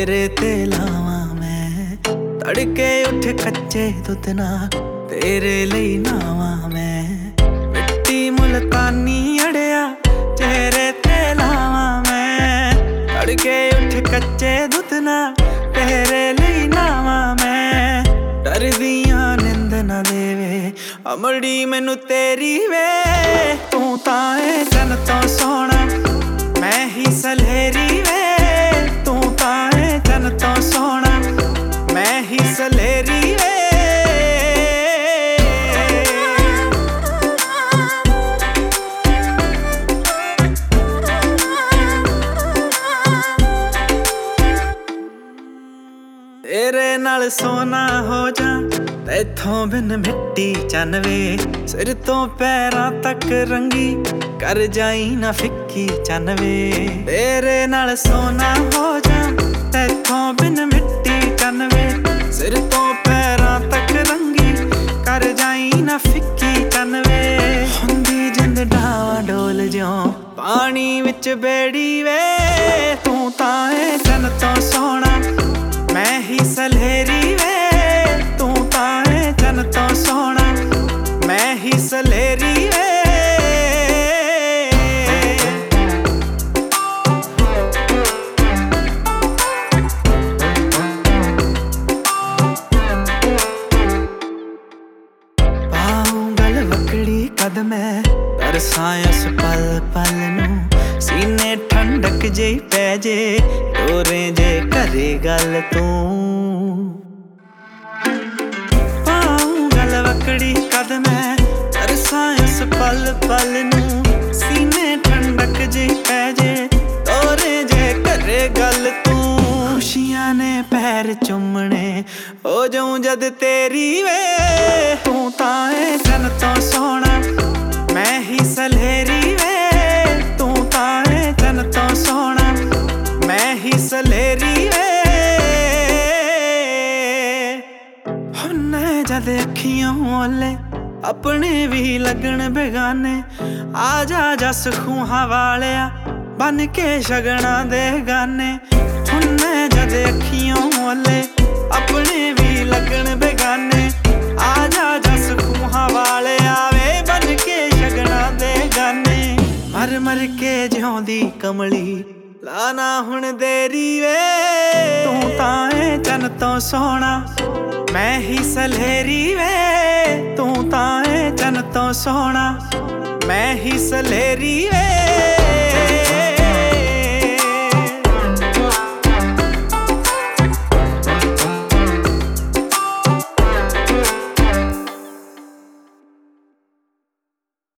तेरे ते लावां मैं तड़के उठ कच्चे दुध नाल तेरे लई नावां मैं मिट्टी मुल्तानी अड़िया चेहरे ते लावां मैं तड़के उठ कच्चे दुध नाल तेरे लई नावां मैं डरदियां निंद ना देवे अमड़ी मैनू तेरी वे तू तां ऐ जन तो सोहना मैं ही सलहेरी वे तू तां ऐ जन तो सोहना मैं ही सलहेरी वे तेरे नाल सोना हो जा तैथों बिन मिट्टी चनवे सिर तो पैरां तक रंगी कर जाई ना फिक्की चनवे तेरे नाल सोना हो जा तैथों बिन मिट्टी चनवे सिर तो पैरां तक रंगी कर जाई ना फिक्की चनवे हुंदी जिंद डावा डोल ज्यों पानी विच बेड़ी वे तू तां ऐ जन तो सोहना मैं ही सलहेरी वे तू तां ऐ जन तो सोहना मैं ही सलहेरी वे पाऊं गल वकड़ी कद मैं तरसां उस पल पल नूं सीने ठंडक जेही पै जे टोरे जे करे गल तू पाऊं गल वकड़ी कद मैं तरसां उस पल पल नूं सीने ठंडक जेही पै जे टोरे जे करे गल तू खुशियां ने पैर चुमने हो जाऊं जद तेरी वे तू तां ऐ जन तो सोहना मैं ही सलहेरी वे तू तां ऐ जन तो सोहना मैं ही सलहेरी वे हुन्ने जद अखियों ओले अपने भी लगन बेगाने आ जा जस खूहां वालिया बन के शगना दे गाने हुन्ने जद अखियों ओले अपने भी लगन बेगाने आ जा जस खूहां वालिया वे बन के शगना दे गाने मर मर के जिउंदी कमली लाना हुण देरी वे तू तां ऐ जन तो सोहना मैं ही सलहेरी वे तू तां ऐ जन तो सोहना मैं ही सलहेरी वे।